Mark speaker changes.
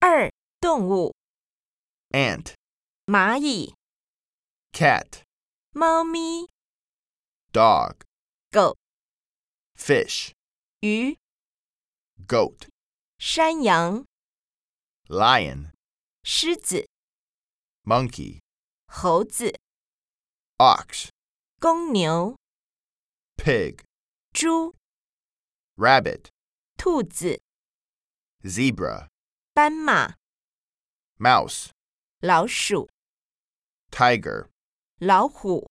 Speaker 1: 2. 动物
Speaker 2: ant,
Speaker 1: 蚂蚁
Speaker 2: cat,
Speaker 1: 猫咪
Speaker 2: dog,
Speaker 1: 狗
Speaker 2: fish,
Speaker 1: 鱼
Speaker 2: goat,
Speaker 1: 山羊
Speaker 2: lion,
Speaker 1: 狮子
Speaker 2: monkey,
Speaker 1: 猴子
Speaker 2: ox,
Speaker 1: 公牛
Speaker 2: pig,
Speaker 1: 猪
Speaker 2: rabbit,
Speaker 1: 兔子
Speaker 2: zebra,
Speaker 1: 斑马
Speaker 2: mouse,
Speaker 1: 老鼠
Speaker 2: tiger.
Speaker 1: 老虎